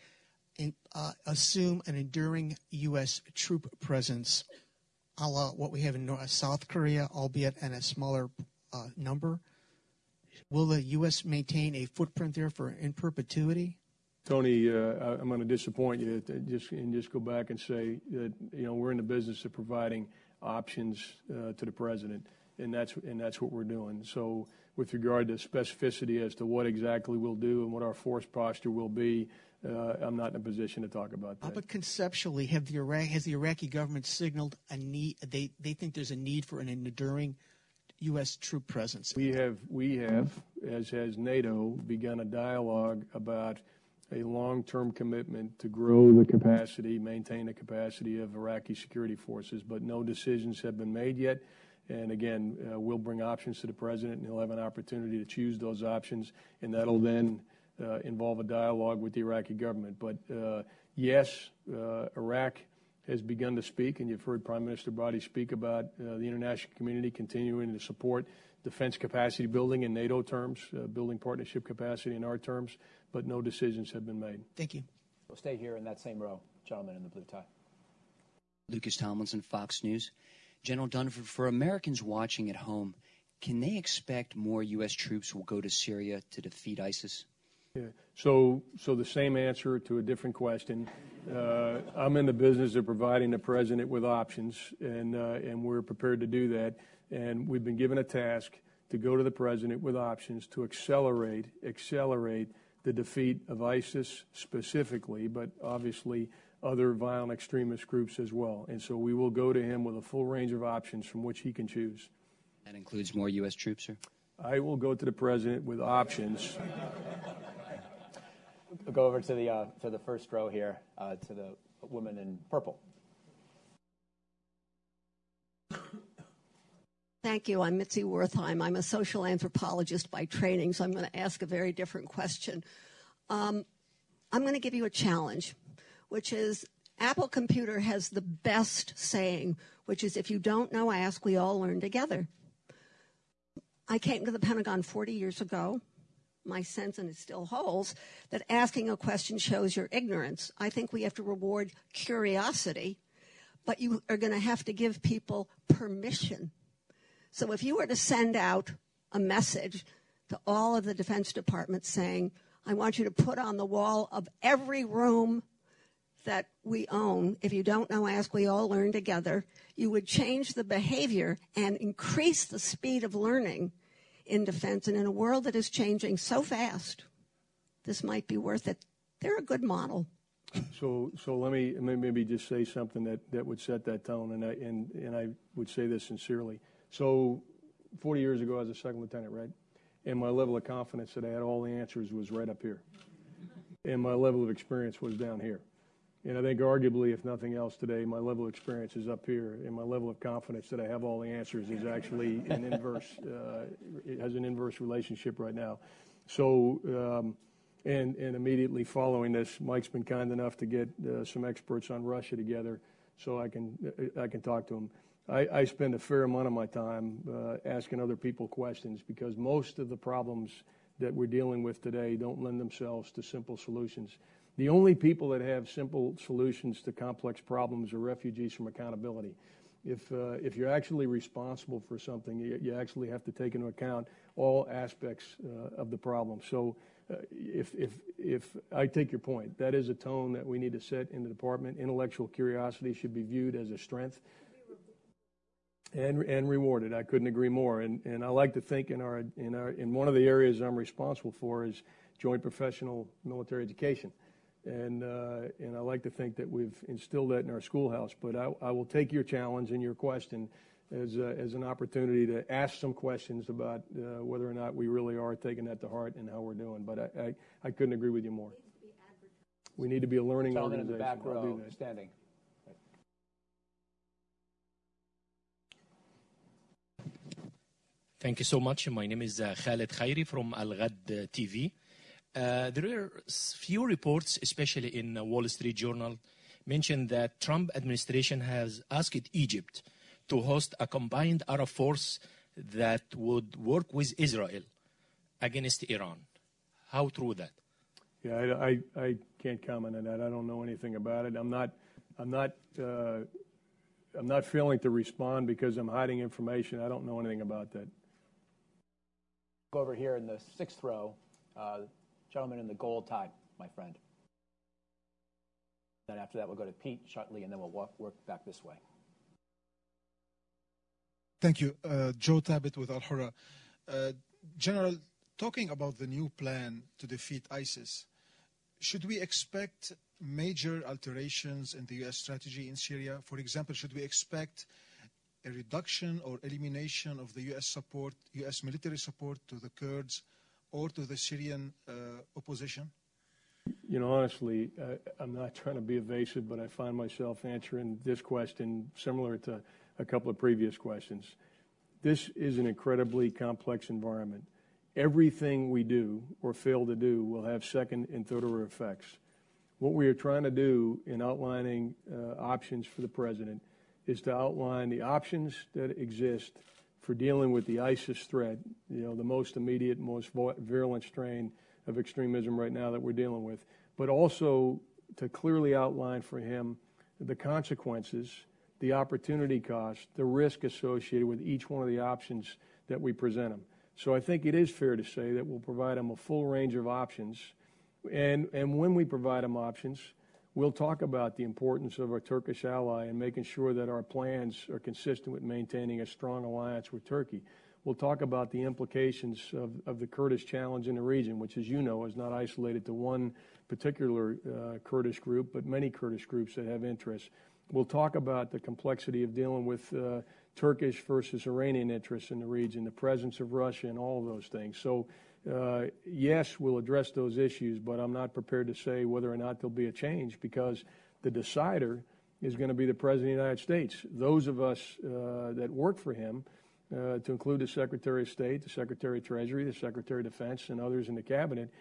assume an enduring U.S. troop presence, a la what we have in South Korea, albeit in a smaller number? Will the U.S. maintain a footprint there in perpetuity? Tony, I'm going to disappoint you and just go back and say that we're in the business of providing options to the president, and that's what we're doing. So, with regard to specificity as to what exactly we'll do and what our force posture will be, I'm not in a position to talk about that. But conceptually, has the Iraqi government signaled a need? They think there's a need for an enduring U.S. troop presence. We have, as has NATO, begun a dialogue about a long-term commitment to grow the capacity, maintain the capacity of Iraqi security forces, but no decisions have been made yet. And again, we'll bring options to the president, and he'll have an opportunity to choose those options, and that'll then involve a dialogue with the Iraqi government. But yes, Iraq has begun to speak, and you've heard Prime Minister Badi speak about the international community continuing to support defense capacity building in NATO terms, building partnership capacity in our terms, but no decisions have been made. Thank you. We'll stay here in that same row. Gentleman in the blue tie. Lucas Tomlinson, Fox News. General Dunford, for Americans watching at home, can they expect more U.S. troops will go to Syria to defeat ISIS? Yeah. So the same answer to a different question. I'm in the business of providing the president with options, and we're prepared to do that. And we've been given a task to go to the president with options to accelerate the defeat of ISIS specifically, but obviously other violent extremist groups as well. And so we will go to him with a full range of options from which he can choose. That includes more U.S. troops, sir? I will go to the president with options. We'll go over to the first row here, to the woman in purple. Thank you. I'm Mitzi Wertheim. I'm a social anthropologist by training, so I'm going to ask a very different question. I'm going to give you a challenge, which is Apple Computer has the best saying, which is, if you don't know, ask, we all learn together. I came to the Pentagon 40 years ago. My sense, and it still holds, that asking a question shows your ignorance. I think we have to reward curiosity, but you are going to have to give people permission. So if you were to send out a message to all of the Defense Department saying, I want you to put on the wall of every room that we own, if you don't know, ask, we all learn together, you would change the behavior and increase the speed of learning in defense. And in a world that is changing so fast, this might be worth it. They're a good model. So let me maybe just say something that would set that tone, and I would say this sincerely. So 40 years ago, I was a second lieutenant, right? And my level of confidence that I had all the answers was right up here. And my level of experience was down here. And I think arguably, if nothing else today, my level of experience is up here, and my level of confidence that I have all the answers is actually an inverse, it has an inverse relationship right now. So, and immediately following this, Mike's been kind enough to get some experts on Russia together so I can talk to them. I spend a fair amount of my time asking other people questions because most of the problems that we're dealing with today don't lend themselves to simple solutions. The only people that have simple solutions to complex problems are refugees from accountability. If you're actually responsible for something, you actually have to take into account all aspects of the problem. So if I take your point, that is a tone that we need to set in the department. Intellectual curiosity should be viewed as a strength and rewarded. I couldn't agree more. And I like to think in one of the areas I'm responsible for is joint professional military education. And I like to think that we've instilled that in our schoolhouse. But I will take your challenge and your question as an opportunity to ask some questions about whether or not we really are taking that to heart and how we're doing. But I couldn't agree with you more. We need to be a learning organization. In the back row, standing. Thank you so much. My name is Khaled Khairi from Al Ghad TV. There are few reports, especially in Wall Street Journal, mention that Trump administration has asked Egypt to host a combined Arab force that would work with Israel against Iran. How true that? Yeah, I can't comment on that. I don't know anything about it. I'm not failing to respond because I'm hiding information. I don't know anything about that. Go over here in the sixth row, gentleman in the gold tie, my friend. Then after that, we'll go to Pete Shutley, and then we'll work back this way. Thank you. Joe Tabit with Al Hurra. General, talking about the new plan to defeat ISIS, should we expect major alterations in the U.S. strategy in Syria? For example, should we expect a reduction or elimination of the U.S. support, U.S. military support to the Kurds or to the Syrian opposition? You know, honestly, I'm not trying to be evasive, but I find myself answering this question similar to a couple of previous questions. This is an incredibly complex environment. Everything we do or fail to do will have second and third order effects. What we are trying to do in outlining options for the president is to outline the options that exist for dealing with the ISIS threat, you know, the most immediate, most virulent strain of extremism right now that we're dealing with, but also to clearly outline for him the consequences, the opportunity cost, the risk associated with each one of the options that we present him. So I think it is fair to say that we'll provide him a full range of options. And when we provide him options, we'll talk about the importance of our Turkish ally and making sure that our plans are consistent with maintaining a strong alliance with Turkey. We'll talk about the implications of the Kurdish challenge in the region, which, as you know, is not isolated to one particular Kurdish group, but many Kurdish groups that have interests. We'll talk about the complexity of dealing with Turkish versus Iranian interests in the region, the presence of Russia, and all of those things. So, yes, we'll address those issues, but I'm not prepared to say whether or not there'll be a change because the decider is going to be the President of the United States. Those of us that work for him, to include the Secretary of State, the Secretary of Treasury, the Secretary of Defense, and others in the Cabinet,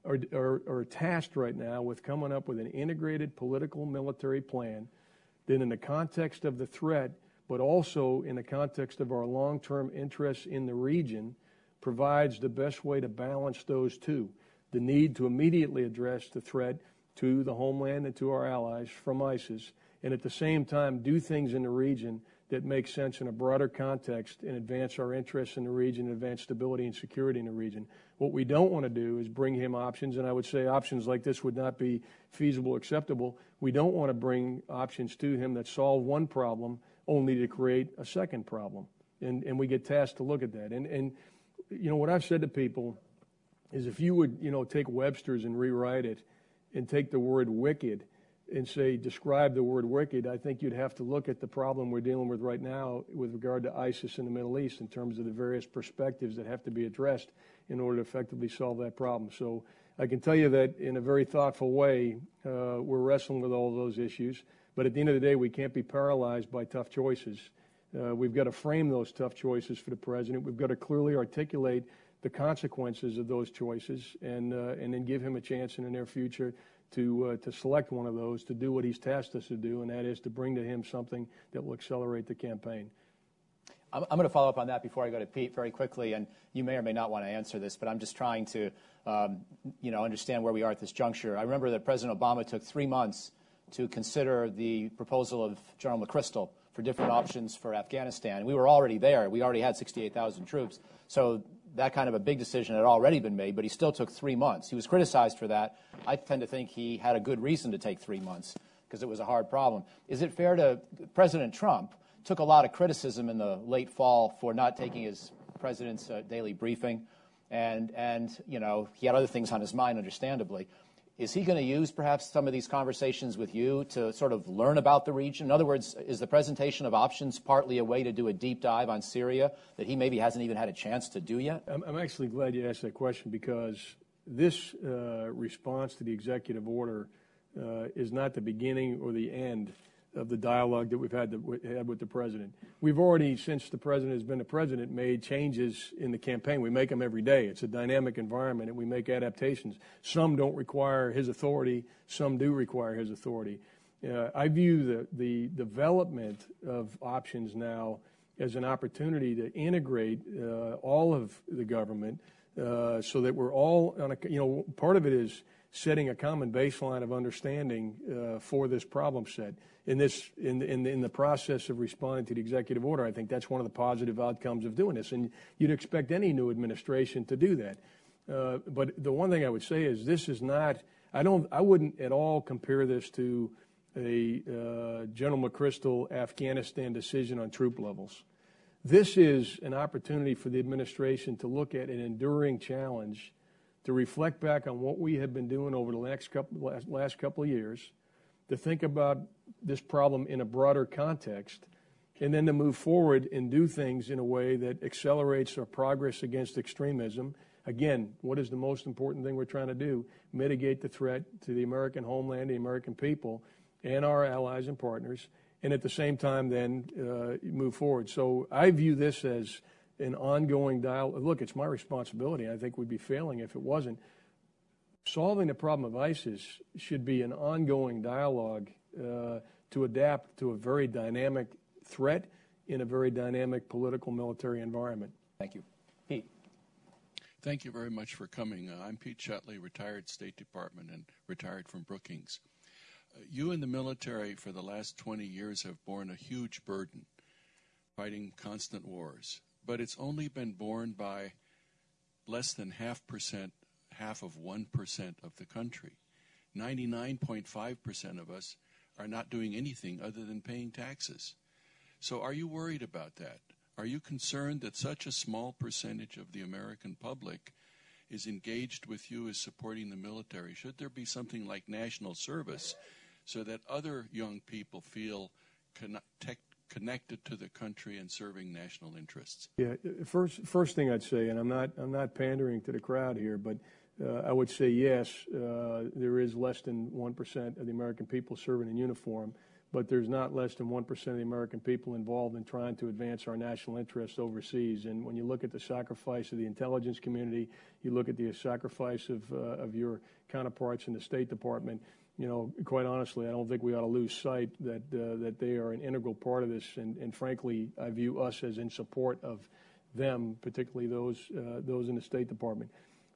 are tasked right now with coming up with an integrated political military plan that in the context of the threat, but also in the context of our long-term interests in the region, provides the best way to balance those two. The need to immediately address the threat to the homeland and to our allies from ISIS, and at the same time do things in the region that make sense in a broader context and advance our interests in the region, advance stability and security in the region. What we don't want to do is bring him options, and I would say options like this would not be feasible or acceptable. We don't want to bring options to him that solve one problem only to create a second problem, and we get tasked to look at that. And you know, what I've said to people is if you would, you know, take Webster's and rewrite it and take the word wicked and say, describe the word wicked, I think you'd have to look at the problem we're dealing with right now with regard to ISIS in the Middle East in terms of the various perspectives that have to be addressed in order to effectively solve that problem. So I can tell you that in a very thoughtful way, we're wrestling with all those issues. But at the end of the day, we can't be paralyzed by tough choices. We've got to frame those tough choices for the president. We've got to clearly articulate the consequences of those choices and then give him a chance in the near future to select one of those, to do what he's tasked us to do, and that is to bring to him something that will accelerate the campaign. I'm going to follow up on that before I go to Pete very quickly, and you may or may not want to answer this, but I'm just trying to, understand where we are at this juncture. I remember that President Obama took 3 months to consider the proposal of General McChrystal for different options for Afghanistan. We were already there. We already had 68,000 troops. So that kind of a big decision had already been made, but he still took 3 months. He was criticized for that. I tend to think he had a good reason to take 3 months because it was a hard problem. Is it fair to President Trump took a lot of criticism in the late fall for not taking his president's daily briefing, and he had other things on his mind, understandably. Is he going to use perhaps some of these conversations with you to sort of learn about the region? In other words, is the presentation of options partly a way to do a deep dive on Syria that he maybe hasn't even had a chance to do yet? I'm actually glad you asked that question because this response to the executive order is not the beginning or the end of the dialogue that we've had with the president. We've already, since the president has been the president, made changes in the campaign. We make them every day. It's a dynamic environment, and we make adaptations. Some don't require his authority. Some do require his authority. I view the development of options now as an opportunity to integrate all of the government so that we're all on a, part of it is setting a common baseline of understanding for this problem set. In the process of responding to the executive order, I think that's one of the positive outcomes of doing this, and you'd expect any new administration to do that. But the one thing I would say is this is not. I wouldn't at all compare this to a General McChrystal Afghanistan decision on troop levels. This is an opportunity for the administration to look at an enduring challenge, to reflect back on what we have been doing over the last couple of years, to think about this problem in a broader context, and then to move forward and do things in a way that accelerates our progress against extremism. Again, what is the most important thing we're trying to do? Mitigate the threat to the American homeland, the American people, and our allies and partners, and at the same time then move forward. So I view this as an ongoing dialogue. Look, it's my responsibility. I think we'd be failing if it wasn't. Solving the problem of ISIS should be an ongoing dialogue to adapt to a very dynamic threat in a very dynamic political military environment. Thank you. Pete. Thank you very much for coming. I'm Pete Shutley, retired State Department and retired from Brookings. You in the military for the last 20 years have borne a huge burden, fighting constant wars. But it's only been borne by less than half of 1% of the country. 99.5% of us are not doing anything other than paying taxes. So are you worried about that? Are you concerned that such a small percentage of the American public is engaged with you as supporting the military? Should there be something like national service so that other young people feel connected to the country and serving national interests? Yeah, first thing I'd say, and I'm not pandering to the crowd here, but I would say yes, there is less than 1% of the American people serving in uniform, but there's not less than 1% of the American people involved in trying to advance our national interests overseas. And when you look at the sacrifice of the intelligence community, you look at the sacrifice of your counterparts in the State Department, quite honestly, I don't think we ought to lose sight that they are an integral part of this. And frankly, I view us as in support of them, particularly those in the State Department.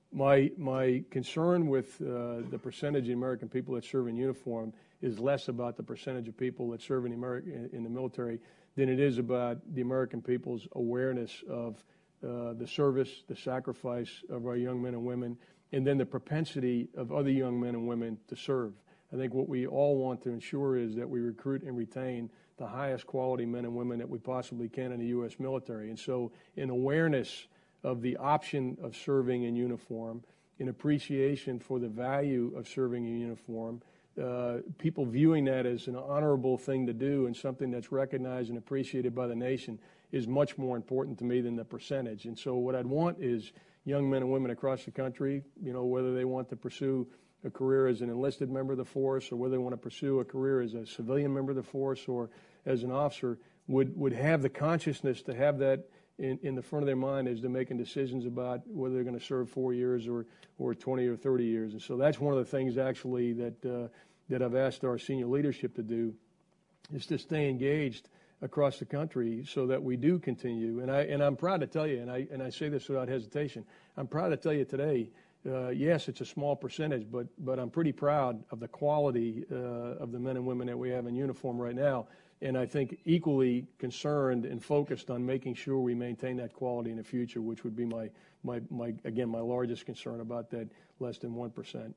My concern with the percentage of American people that serve in uniform is less about the percentage of people that serve in the military than it is about the American people's awareness of the service, the sacrifice of our young men and women, and then the propensity of other young men and women to serve. I think what we all want to ensure is that we recruit and retain the highest quality men and women that we possibly can in the U.S. military. And so in awareness of the option of serving in uniform, in appreciation for the value of serving in uniform, people viewing that as an honorable thing to do and something that's recognized and appreciated by the nation is much more important to me than the percentage. And so what I'd want is young men and women across the country, whether they want to pursue a career as an enlisted member of the force or whether they want to pursue a career as a civilian member of the force or as an officer, would have the consciousness to have that in the front of their mind as they're making decisions about whether they're going to serve 4 years or 20 or 30 years. And so that's one of the things actually that I've asked our senior leadership to do, is to stay engaged across the country so that we do continue. And I'm proud to tell you, and I say this without hesitation, I'm proud to tell you today, yes, it's a small percentage, but I'm pretty proud of the quality of the men and women that we have in uniform right now. And I think equally concerned and focused on making sure we maintain that quality in the future, which would be my largest concern about that less than 1%.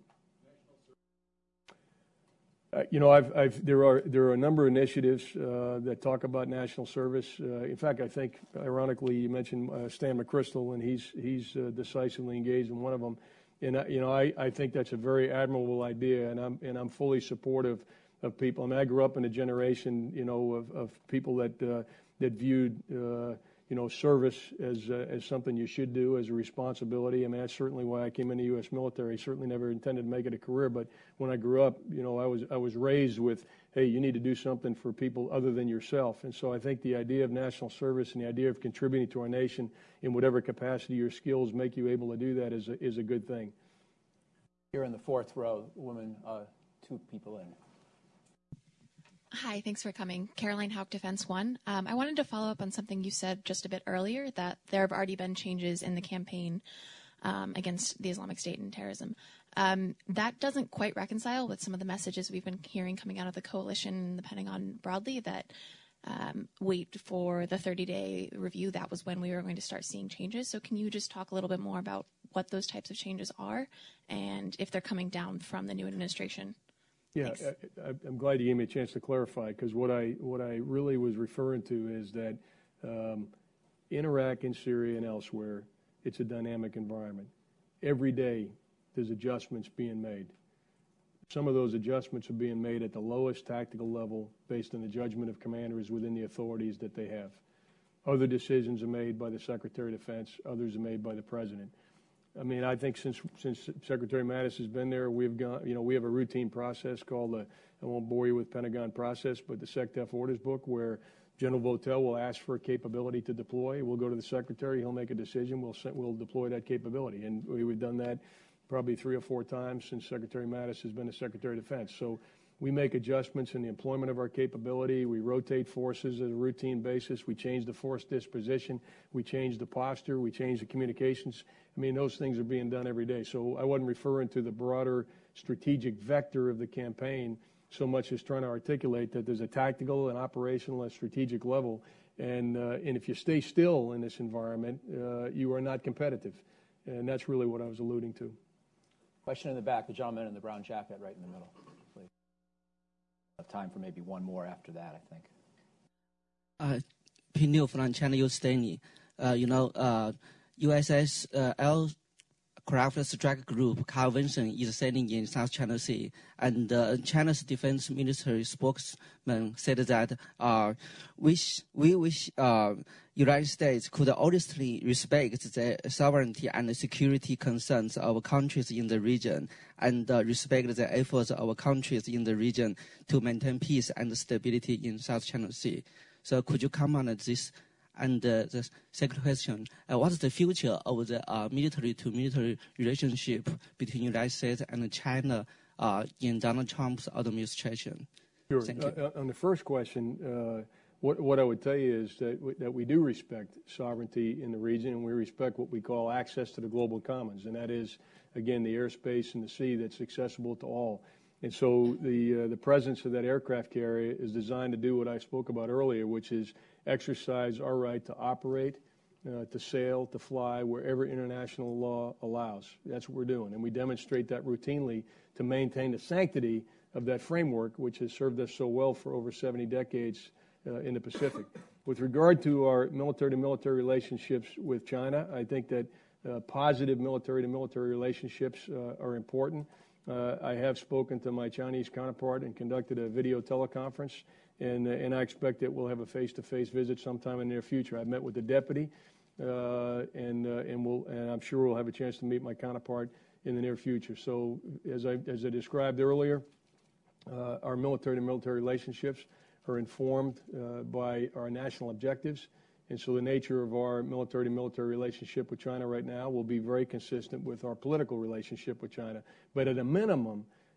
There are a number of initiatives that talk about national service. In fact, I think, ironically, you mentioned Stan McChrystal, and he's decisively engaged in one of them. And I think that's a very admirable idea, and I'm fully supportive of people. I mean, I grew up in a generation, of people that viewed service as something you should do, as a responsibility. I mean, that's certainly why I came in the U.S. military. Certainly never intended to make it a career, but when I grew up, I was raised with, hey, you need to do something for people other than yourself. And so I think the idea of national service and the idea of contributing to our nation in whatever capacity your skills make you able to do that is a good thing. Here in the fourth row, woman, two people in. Hi, thanks for coming. Caroline Hauk, Defense One. I wanted to follow up on something you said just a bit earlier, that there have already been changes in the campaign against the Islamic State and terrorism. That doesn't quite reconcile with some of the messages we've been hearing coming out of the coalition and the Pentagon broadly, that wait for the 30-day review. That was when we were going to start seeing changes. So can you just talk a little bit more about what those types of changes are and if they're coming down from the new administration? Yeah, I'm glad you gave me a chance to clarify, because what I really was referring to is that in Iraq, in Syria, and elsewhere, it's a dynamic environment. Every day there's adjustments being made. Some of those adjustments are being made at the lowest tactical level based on the judgment of commanders within the authorities that they have. Other decisions are made by the Secretary of Defense. Others are made by the President. I mean, I think since Secretary Mattis has been there, we have a routine process called I won't bore you with Pentagon process, but the SecDef orders book, where General Votel will ask for a capability to deploy. We'll go to the Secretary. He'll make a decision. We'll deploy that capability. And we've done that probably 3 or 4 times since Secretary Mattis has been the Secretary of Defense. So we make adjustments in the employment of our capability. We rotate forces at a routine basis. We change the force disposition. We change the posture. We change the communications. I mean, those things are being done every day. So I wasn't referring to the broader strategic vector of the campaign so much as trying to articulate that there's a tactical, an operational, and strategic level. And if you stay still in this environment, you are not competitive. And that's really what I was alluding to. Question in the back, the gentleman in the brown jacket right in the middle, please. Time for maybe one more after that, I think. Pinil from China Youth Daily. USS Aircraft Strike Group Carl Vinson is sailing in South China Sea, and China's defense ministry spokesman said that we wish United States could honestly respect the sovereignty and security concerns of countries in the region, and respect the efforts of countries in the region to maintain peace and stability in South China Sea. So could you comment on this? And the second question, what is the future of the military-to-military relationship between the United States and China in Donald Trump's administration? Sure. Thank you. On the first question, what I would tell you is that we do respect sovereignty in the region, and we respect what we call access to the global commons, and that is, again, the airspace and the sea that's accessible to all. And so the presence of that aircraft carrier is designed to do what I spoke about earlier, which is exercise our right to operate, to sail, to fly wherever international law allows. That's what we're doing. And we demonstrate that routinely to maintain the sanctity of that framework, which has served us so well for over 70 decades in the Pacific. With regard to our military-to-military relationships with China, I think that positive military-to-military relationships are important. I have spoken to my Chinese counterpart and conducted a video teleconference, and I expect that we'll have a face-to-face visit sometime in the near future. I've met with the deputy, and I'm sure we'll have a chance to meet my counterpart in the near future. So, as I described earlier, our military-to-military relationships are informed by our national objectives. And so the nature of our military-to-military relationship with China right now will be very consistent with our political relationship with China. But at a minimum,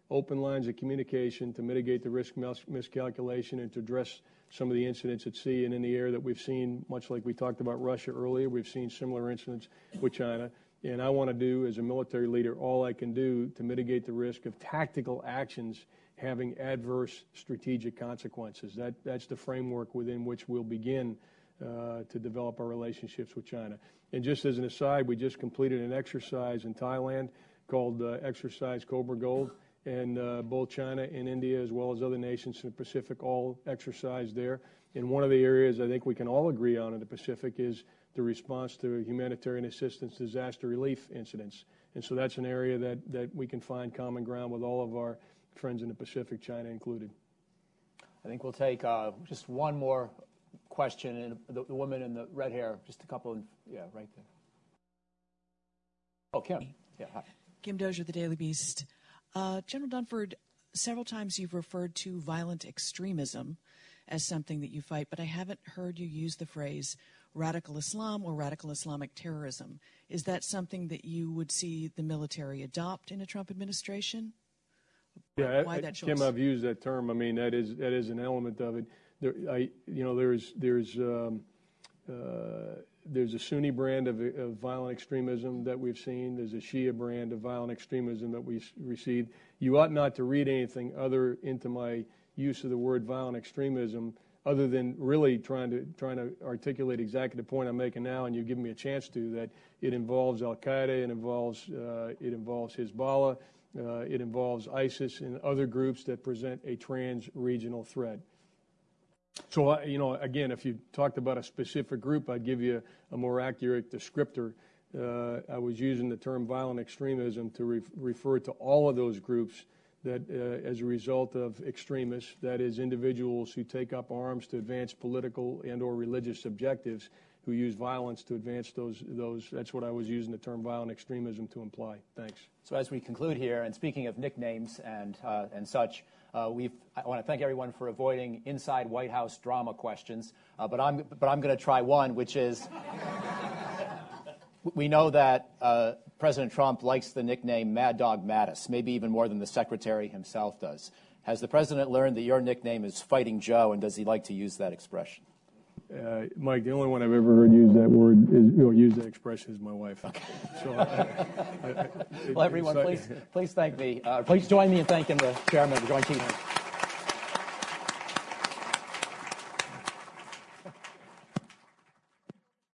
open lines of communication to mitigate the risk miscalculation and to address some of the incidents at sea and in the air that we've seen, much like we talked about Russia earlier. We've seen similar incidents with China. And I want to do, as a military leader, all I can do to mitigate the risk of tactical actions having adverse strategic consequences. That's the framework within which we'll begin to develop our relationships with China. And just as an aside, we just completed an exercise in Thailand called Exercise Cobra Gold. And both China and India, as well as other nations in the Pacific, all exercise there. And one of the areas I think we can all agree on in the Pacific is the response to humanitarian assistance, disaster relief incidents. And so that's an area that we can find common ground with all of our friends in the Pacific, China included. I think we'll take just one more question. And the woman in the red hair, just a couple, right there. Oh, Kim. Yeah, hi. Kim Dozier, The Daily Beast. General Dunford, several times you've referred to violent extremism as something that you fight, but I haven't heard you use the phrase radical Islam or radical Islamic terrorism. Is that something that you would see the military adopt in a Trump administration? Yeah, why that choice? Kim, I've used that term. I mean, that is an element of it. There's a Sunni brand of violent extremism that we've seen. There's a Shia brand of violent extremism that we've received. You ought not to read anything other into my use of the word violent extremism, other than really trying to articulate exactly the point I'm making now, and you've given me a chance to, that it involves Al Qaeda, it involves Hezbollah, it involves ISIS and other groups that present a trans-regional threat. So, again, if you talked about a specific group, I'd give you a more accurate descriptor. I was using the term violent extremism to refer to all of those groups that, as a result of extremists, that is, individuals who take up arms to advance political and or religious objectives, who use violence to advance those. That's what I was using the term violent extremism to imply. Thanks. So as we conclude here, and speaking of nicknames and such, I want to thank everyone for avoiding inside White House drama questions. But I'm going to try one, which is, we know that President Trump likes the nickname Mad Dog Mattis, maybe even more than the secretary himself does. Has the president learned that your nickname is Fighting Joe, and does he like to use that expression? Mike, the only one I've ever heard use that word use that expression is my wife. Okay. So, well, everyone, please thank me. Please join me in thanking the chairman for joining Keith.